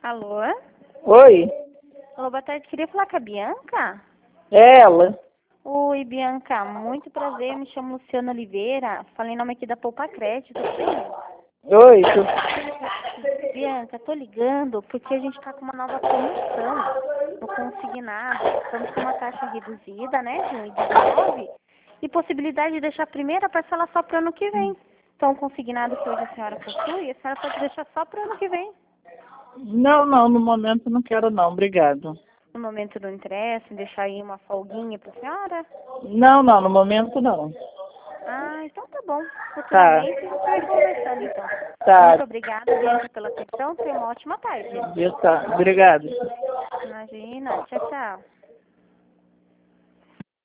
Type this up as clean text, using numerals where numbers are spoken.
Alô? Oi, Alô, boa tarde. Queria falar com a Bianca? é ela. Oi, Bianca. Muito prazer. Me chamo Luciana Oliveira. Falei em nome aqui da Poupa Crédito, tudo bem? Oi, Bianca, tô ligando porque a gente tá com uma nova promoção no consignado. Estamos com uma taxa reduzida, né, de 1,19 e possibilidade de deixar a primeira parcela só para o ano que vem. Então, o consignado que hoje a senhora possui, a senhora pode deixar só para o ano que vem. não, no momento não quero não, obrigado. No momento do interesse, deixar aí uma folguinha para a senhora. Não, no momento não. Ah, então tá bom. Tá, Futuramente a gente vai conversando, então. tá, Muito obrigada, Bianca, pela atenção. Tenha uma ótima tarde. tá, obrigado. Imagina. Tchau, tchau.